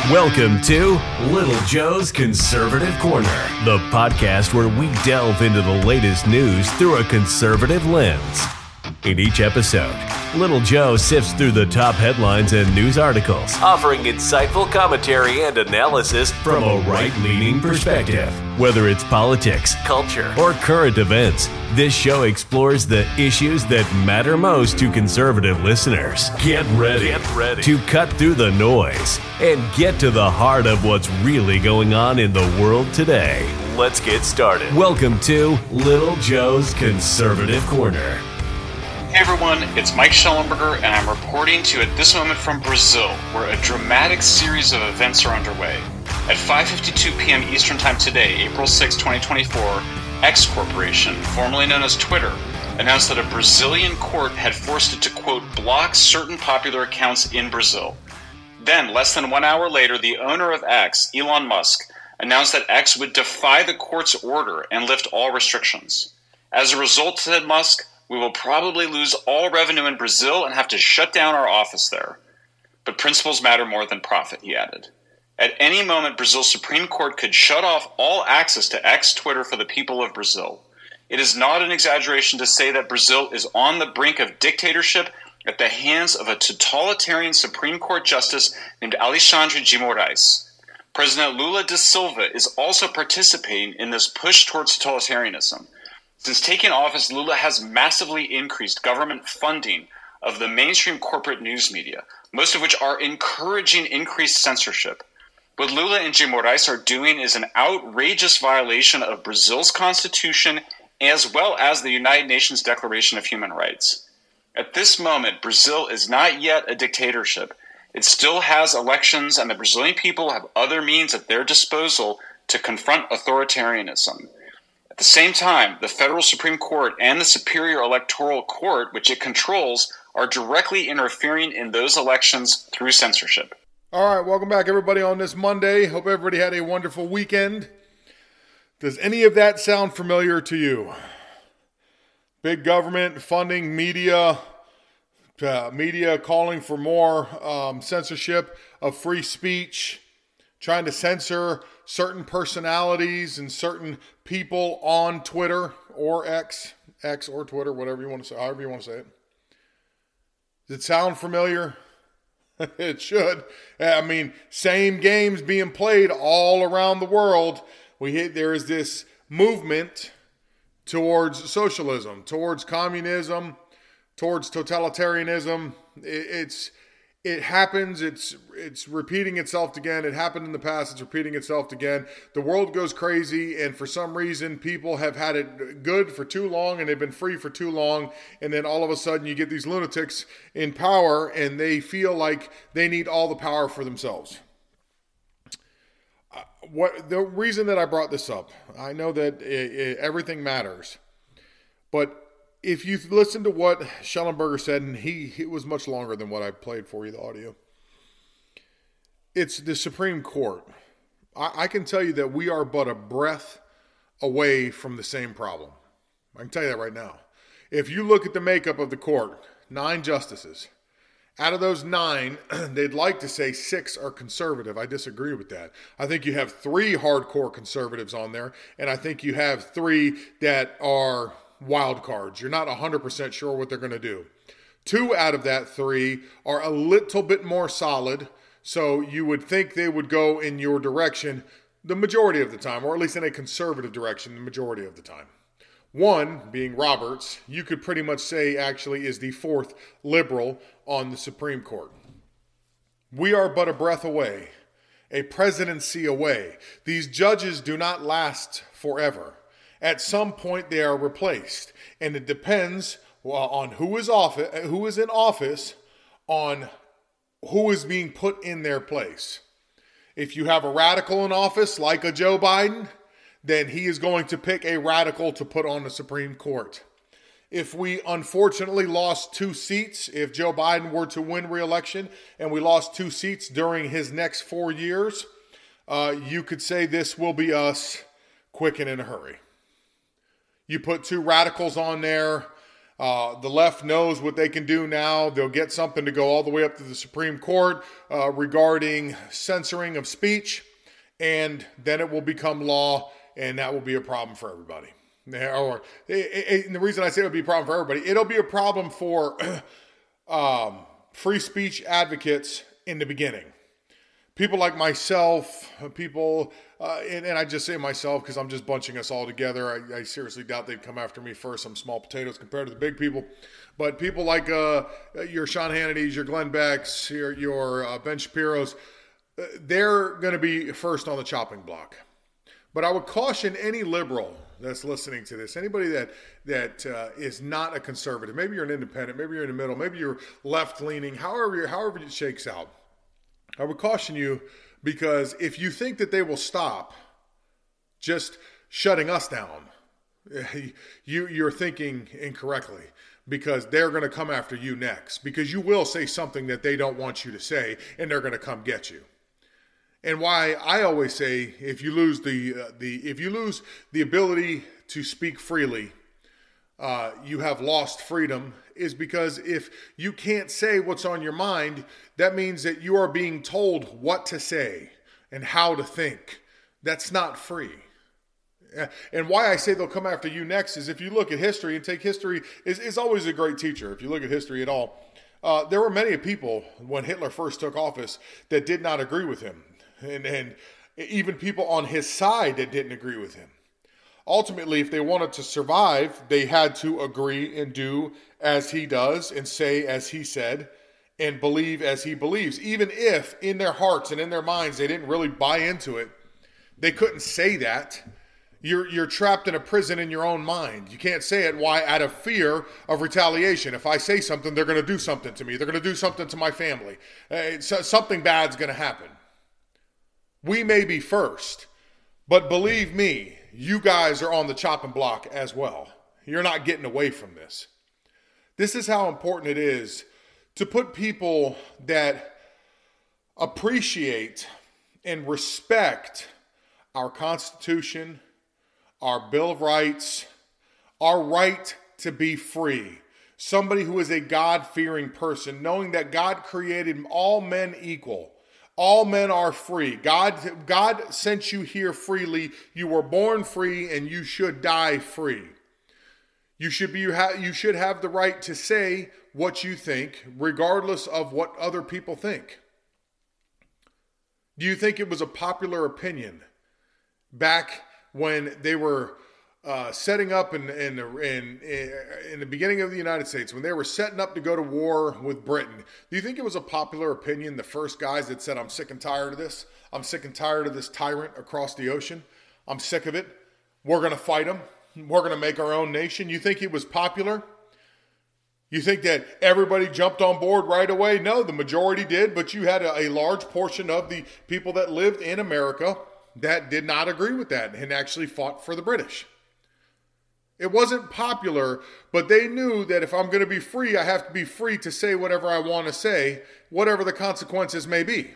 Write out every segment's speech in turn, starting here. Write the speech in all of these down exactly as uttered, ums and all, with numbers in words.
Welcome to Little Joe's Conservative Corner, the podcast where we delve into the latest news through a conservative lens. In each episode, Little Joe sifts through the top headlines and news articles, offering insightful commentary and analysis from a right-leaning perspective. Whether it's politics, culture, or current events, this show explores the issues that matter most to conservative listeners. Get ready, get ready to cut through the noise and get to the heart of what's really going on in the world today. Let's get started. Welcome to Little Joe's Conservative Corner. Hey everyone, it's Mike Schellenberger, and I'm reporting to you at this moment from Brazil, where a dramatic series of events are underway. At five fifty-two p.m. Eastern Time today, April sixth, twenty twenty-four, X Corporation, formerly known as Twitter, announced that a Brazilian court had forced it to, quote, block certain popular accounts in Brazil. Then, less than one hour later, the owner of X, Elon Musk, announced that X would defy the court's order and lift all restrictions. As a result, said Musk, we will probably lose all revenue in Brazil and have to shut down our office there. But principles matter more than profit, he added. At any moment, Brazil's Supreme Court could shut off all access to X Twitter for the people of Brazil. It is not an exaggeration to say that Brazil is on the brink of dictatorship at the hands of a totalitarian Supreme Court justice named Alexandre de Moraes. President Lula da Silva is also participating in this push towards totalitarianism. Since taking office, Lula has massively increased government funding of the mainstream corporate news media, most of which are encouraging increased censorship. What Lula and de Moraes are doing is an outrageous violation of Brazil's constitution as well as the United Nations Declaration of Human Rights. At this moment, Brazil is not yet a dictatorship. It still has elections, and the Brazilian people have other means at their disposal to confront authoritarianism. At the same time, the Federal Supreme Court and the Superior Electoral Court, which it controls, are directly interfering in those elections through censorship. All right, welcome back, everybody, on this Monday. Hope everybody had a wonderful weekend. Does any of that sound familiar to you? Big government funding media, uh, media calling for more um, censorship of free speech, trying to censor certain personalities and certain people on Twitter or X, X or Twitter, whatever you want to say, however you want to say it. Does it sound familiar? It should. I mean, same games being played all around the world. We hit, there is this movement towards socialism, towards communism, towards totalitarianism. It, it's It happens. It's it's repeating itself again. It happened in the past. It's repeating itself again. The world goes crazy, and for some reason, people have had it good for too long, and they've been free for too long. And then all of a sudden, you get these lunatics in power, and they feel like they need all the power for themselves. Uh, what the reason that I brought this up? I know that it, it, everything matters, but if you listen to what Schellenberger said, and he it was much longer than what I played for you, the audio. It's the Supreme Court. I, I can tell you that we are but a breath away from the same problem. I can tell you that right now. If you look at the makeup of the court, nine justices. Out of those nine, they'd like to say six are conservative. I disagree with that. I think you have three hardcore conservatives on there, and I think you have three that are wild cards. You're not one hundred percent sure what they're going to do. Two out of that three are a little bit more solid, so you would think they would go in your direction the majority of the time, or at least in a conservative direction the majority of the time. One, being Roberts, you could pretty much say actually is the fourth liberal on the Supreme Court. We are but a breath away, a presidency away. These judges do not last forever. At some point, they are replaced, and it depends well, on who is office, who is in office, on who is being put in their place. If you have a radical in office, like a Joe Biden, then he is going to pick a radical to put on the Supreme Court. If we unfortunately lost two seats, if Joe Biden were to win re-election, and we lost two seats during his next four years, uh, you could say this will be us quick and in a hurry. You put two radicals on there, Uh, the left knows what they can do now. They'll get something to go all the way up to the Supreme Court uh, regarding censoring of speech, and then it will become law, and that will be a problem for everybody. Or it, it, and the reason I say it will be a problem for everybody, it'll be a problem for um, free speech advocates in the beginning. People like myself, people, uh, and, and I just say myself because I'm just bunching us all together. I, I seriously doubt they'd come after me first. I'm small potatoes compared to the big people. But people like uh, your Sean Hannity's, your Glenn Beck's, your, your uh, Ben Shapiro's, uh, they're going to be first on the chopping block. But I would caution any liberal that's listening to this, anybody that that uh, is not a conservative, maybe you're an independent, maybe you're in the middle, maybe you're left-leaning, however, you're, however it shakes out. I would caution you, because if you think that they will stop just shutting us down, you, you're thinking incorrectly, because they're going to come after you next, because you will say something that they don't want you to say, and they're going to come get you. And why I always say, if you lose the uh, the if you lose the ability to speak freely, uh, you have lost freedom, is because if you can't say what's on your mind, that means that you are being told what to say and how to think. That's not free. And why I say they'll come after you next is if you look at history, and take history is, is always a great teacher. If you look at history at all, uh, there were many people when Hitler first took office that did not agree with him. And, and even people on his side that didn't agree with him. Ultimately, if they wanted to survive, they had to agree and do as he does and say as he said and believe as he believes. Even if in their hearts and in their minds they didn't really buy into it, they couldn't say that. You're, you're trapped in a prison in your own mind. You can't say it. Why? Out of fear of retaliation. If I say something, they're going to do something to me. They're going to do something to my family. Uh, something bad's going to happen. We may be first, but believe me, you guys are on the chopping block as well. You're not getting away from this. This is how important it is to put people that appreciate and respect our Constitution, our Bill of Rights, our right to be free. Somebody who is a God-fearing person, knowing that God created all men equal. All men are free. God, God sent you here freely. You were born free, and you should die free. You should be. You should have the right to say what you think, regardless of what other people think. Do you think it was a popular opinion back when they were uh, setting up in, in, in, in the beginning of the United States, when they were setting up to go to war with Britain? Do you think it was a popular opinion, the first guys that said, I'm sick and tired of this. I'm sick and tired of this tyrant across the ocean. I'm sick of it. We're going to fight him. We're going to make our own nation. You think it was popular? You think that everybody jumped on board right away? No, the majority did, but you had a, a large portion of the people that lived in America that did not agree with that and actually fought for the British. It wasn't popular, but they knew that if I'm going to be free, I have to be free to say whatever I want to say, whatever the consequences may be.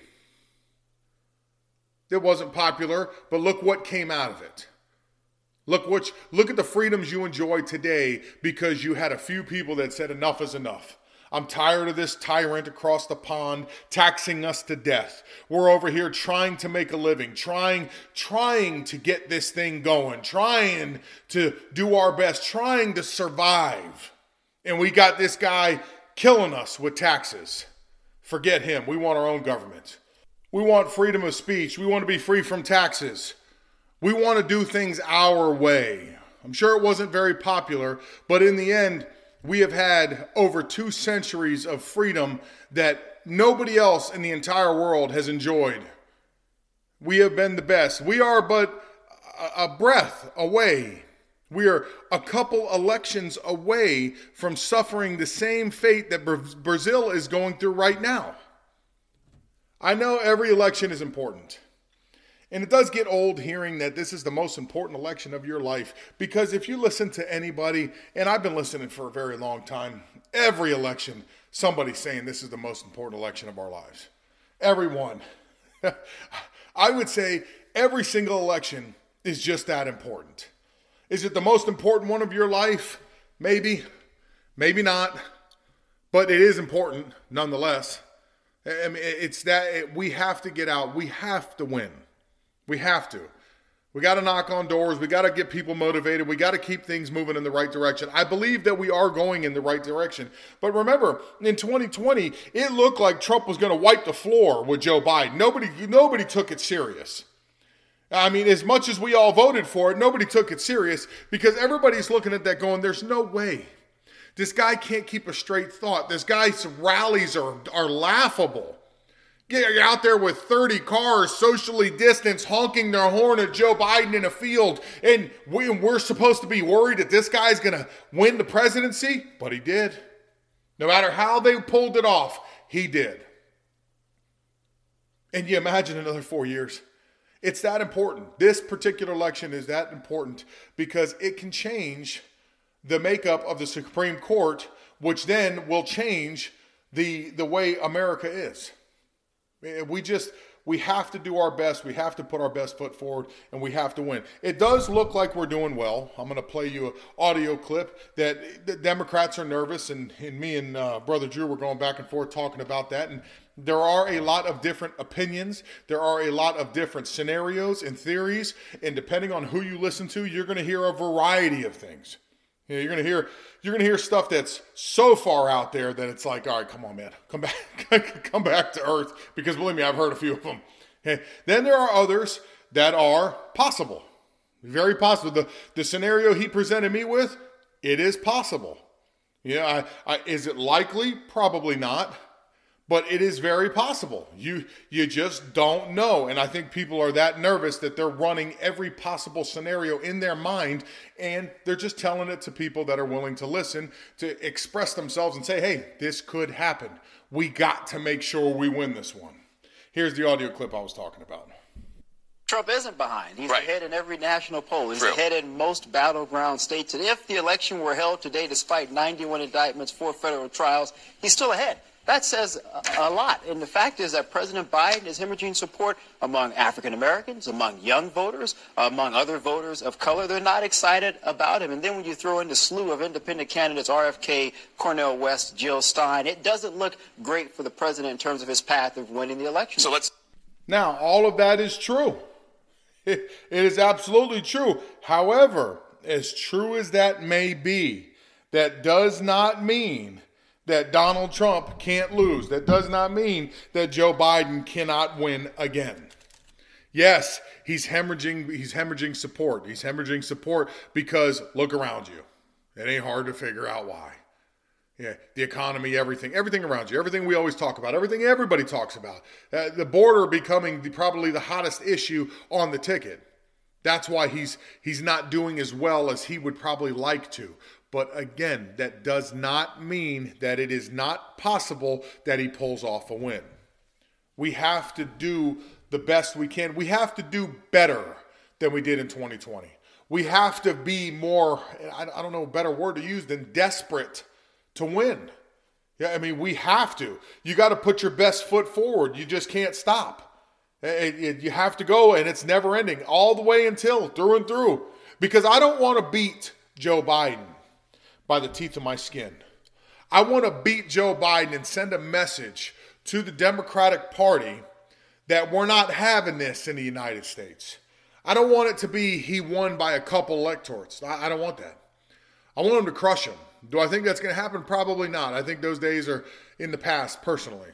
It wasn't popular, but look what came out of it. Look what, look at the freedoms you enjoy today because you had a few people that said enough is enough. I'm tired of this tyrant across the pond taxing us to death. We're over here trying to make a living, trying, trying to get this thing going, trying to do our best, trying to survive. And we got this guy killing us with taxes. Forget him. We want our own government. We want freedom of speech. We want to be free from taxes. We want to do things our way. I'm sure it wasn't very popular, but in the end, we have had over two centuries of freedom that nobody else in the entire world has enjoyed. We have been the best. We are but a breath away. We are a couple elections away from suffering the same fate that Brazil is going through right now. I know every election is important. And it does get old hearing that this is the most important election of your life, because if you listen to anybody, and I've been listening for a very long time, every election, somebody's saying this is the most important election of our lives. Everyone. I would say every single election is just that important. Is it the most important one of your life? Maybe. Maybe not, but it is important nonetheless. I mean, it's that it, we have to get out. We have to win. We have to. We got to knock on doors. We got to get people motivated. We got to keep things moving in the right direction. I believe that we are going in the right direction. But remember, in twenty twenty, it looked like Trump was going to wipe the floor with Joe Biden. Nobody, nobody took it serious. I mean, as much as we all voted for it, nobody took it serious because everybody's looking at that going, there's no way. This guy can't keep a straight thought. This guy's rallies are, are laughable. You're out there with thirty cars, socially distanced, honking their horn at Joe Biden in a field, and we, we're supposed to be worried that this guy's going to win the presidency? But he did. No matter how they pulled it off, he did. And you imagine another four years. It's that important. This particular election is that important because it can change the makeup of the Supreme Court, which then will change the, the way America is. We just, we have to do our best. We have to put our best foot forward, and we have to win. It does look like we're doing well. I'm going to play you an audio clip that the Democrats are nervous, and, and me and uh, Brother Drew were going back and forth talking about that, and there are a lot of different opinions. There are a lot of different scenarios and theories, and depending on who you listen to, you're going to hear a variety of things. You know, you're going to hear you're going to hear stuff that's so far out there that it's like, all right, come on, man, come back, come back to earth. Because believe me, I've heard a few of them. Okay. Then there are others that are possible, very possible. The the scenario he presented me with, it is possible. Yeah, I, I, is it likely? Probably not. But it is very possible. You you just don't know. And I think people are that nervous that they're running every possible scenario in their mind, and they're just telling it to people that are willing to listen, to express themselves and say, hey, this could happen. We got to make sure we win this one. Here's the audio clip I was talking about. Trump isn't behind. He's right. ahead in every national poll. He's True. ahead in most battleground states. And if the election were held today, despite ninety-one indictments, four federal trials, he's still ahead. That says a lot. And the fact is that President Biden is hemorrhaging support among African Americans, among young voters, among other voters of color. They're not excited about him. And then when you throw in the slew of independent candidates, R F K, Cornel West, Jill Stein, it doesn't look great for the president in terms of his path of winning the election. So let's. Now, all of that is true. It, it is absolutely true. However, as true as that may be, that does not mean that Donald Trump can't lose. That does not mean that Joe Biden cannot win again. Yes, he's hemorrhaging, he's hemorrhaging support. He's hemorrhaging support because look around you. It ain't hard to figure out why. Yeah, the economy, everything, everything around you, everything we always talk about, everything everybody talks about. Uh, the border becoming the, probably the hottest issue on the ticket. That's why he's he's not doing as well as he would probably like to. But again, that does not mean that it is not possible that he pulls off a win. We have to do the best we can. We have to do better than we did in twenty twenty. We have to be more, I don't know a better word to use than desperate to win. Yeah, I mean, we have to. You got to put your best foot forward. You just can't stop. You have to go, and it's never ending, all the way until through and through. Because I don't want to beat Joe Biden by the teeth of my skin. I want to beat Joe Biden and send a message to the Democratic Party that we're not having this in the United States. I don't want it to be he won by a couple electorates. I, I don't want that. I want him to crush him. Do I think that's going to happen? Probably not. I think those days are in the past, personally.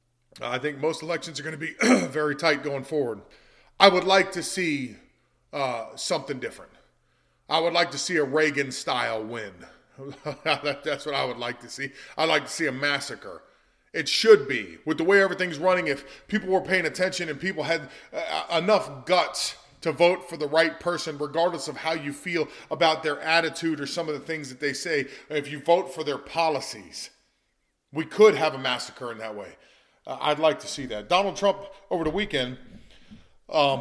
I think most elections are going to be very tight going forward. I would like to see uh, something different. I would like to see a Reagan-style win. That's what I would like to see. I'd like to see a massacre. It should be. With the way everything's running, if people were paying attention and people had uh, enough guts to vote for the right person, regardless of how you feel about their attitude or some of the things that they say, if you vote for their policies, we could have a massacre in that way. Uh, I'd like to see that. Donald Trump, over the weekend, um,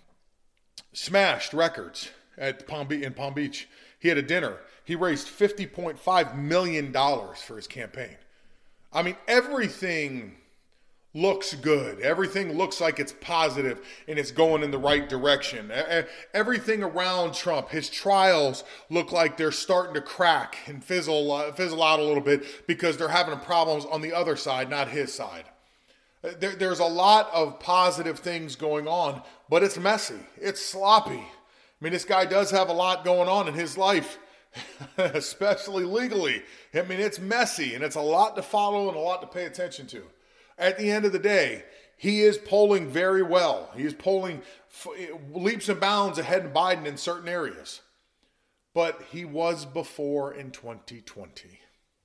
smashed records at Palm Be- in Palm Beach. He had a dinner. He raised fifty point five million dollars for his campaign. I mean, everything looks good. Everything looks like it's positive and it's going in the right direction. Everything around Trump, his trials look like they're starting to crack and fizzle, uh, fizzle out a little bit because they're having problems on the other side, not his side. There, there's a lot of positive things going on, but it's messy. It's sloppy. I mean, this guy does have a lot going on in his life, especially legally. I mean, it's messy and it's a lot to follow and a lot to pay attention to. At the end of the day, he is polling very well. He is polling leaps and bounds ahead of Biden in certain areas. But he was before in twenty twenty.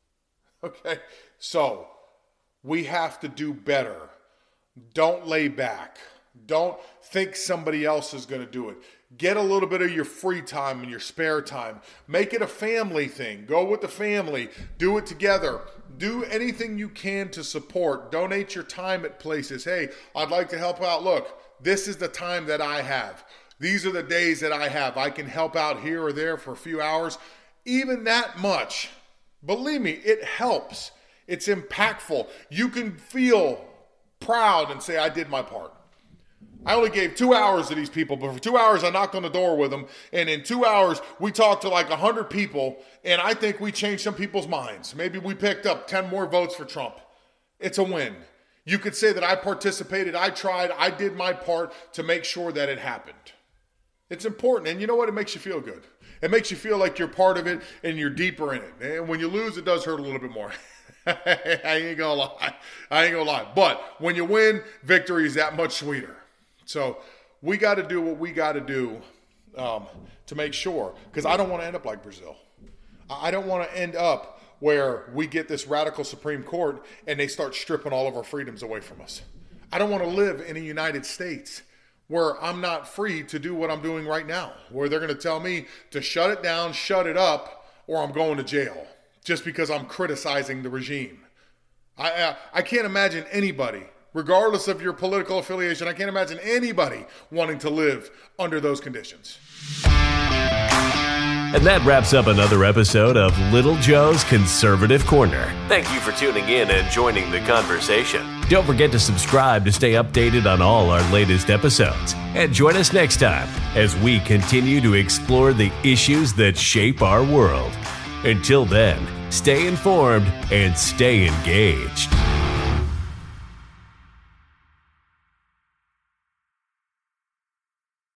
Okay, so we have to do better. Don't lay back. Don't think somebody else is going to do it. Get a little bit of your free time and your spare time. Make it a family thing. Go with the family. Do it together. Do anything you can to support. Donate your time at places. Hey, I'd like to help out. Look, this is the time that I have. These are the days that I have. I can help out here or there for a few hours. Even that much. Believe me, it helps. It's impactful. You can feel proud and say, I did my part. I only gave two hours to these people, but for two hours I knocked on the door with them, and in two hours we talked to like one hundred people, and I think we changed some people's minds. Maybe we picked up ten more votes for Trump. It's a win. You could say that I participated, I tried, I did my part to make sure that it happened. It's important, and you know what? It makes you feel good. It makes you feel like you're part of it and you're deeper in it. And when you lose, it does hurt a little bit more. I ain't gonna lie. I ain't gonna lie. But when you win, victory is that much sweeter. So we got to do what we got to do um, to make sure, because I don't want to end up like Brazil. I don't want to end up where we get this radical Supreme Court and they start stripping all of our freedoms away from us. I don't want to live in a United States where I'm not free to do what I'm doing right now, where they're going to tell me to shut it down, shut it up, or I'm going to jail just because I'm criticizing the regime. I, I, I can't imagine anybody, regardless of your political affiliation, I can't imagine anybody wanting to live under those conditions. And that wraps up another episode of Little Joe's Conservative Corner. Thank you for tuning in and joining the conversation. Don't forget to subscribe to stay updated on all our latest episodes. And join us next time as we continue to explore the issues that shape our world. Until then, stay informed and stay engaged.